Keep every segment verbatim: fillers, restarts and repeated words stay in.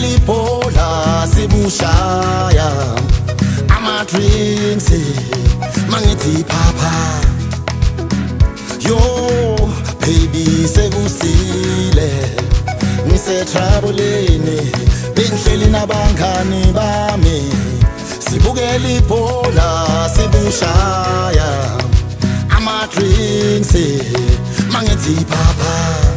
sibukela ibhola sibushaya ama-drinks mangithi phapha. Yo baby sekusile ngisetroubleni bengihleli nabangani bami sibukela ibhola sibushaya ama-drinks mangithi phapha.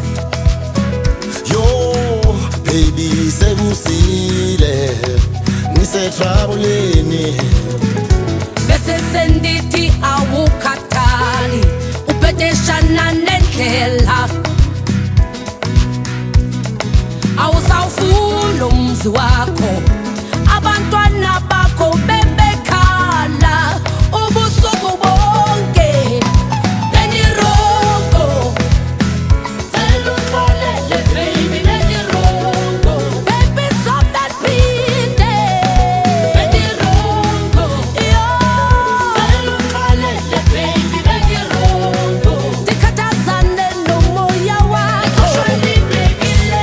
Yo baby sekusile ngisetroubleni bese sendithi awukhathali ubhedeshana nendlela awusawufuni umzi wakho abantwana bakho bebekhala ubusuku bonke benirongo selulolele baby benirongo baby stop that phinde benirongo yo selulolele baby benirongo tikhathazane nomoya wakho shwalibekile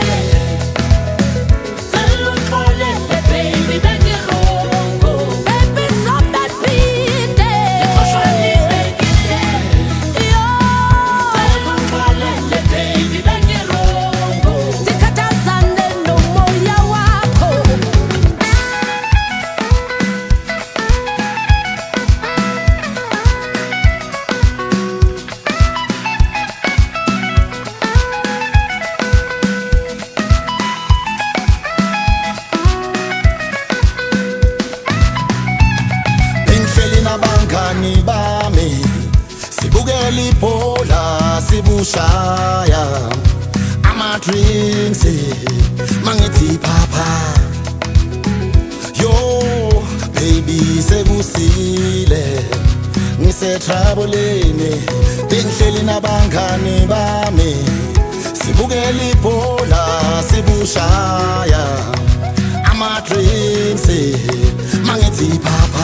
selulolele baby benirongo baby stop that phinde shwalibekile yo selulolele baby benirongo tikhathazane nomoya wakho. bengihleli nabangani bami sibukela ibhola sibushaya ama-drinks mangithi phapha. Yo baby sekusile ngisetroubleni bengihleli nabangani bami sibukela ibhola sibushaya ama-drinks mangithi phapha.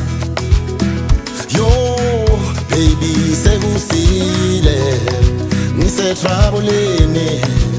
Yo baby sekusile ngisetroubleni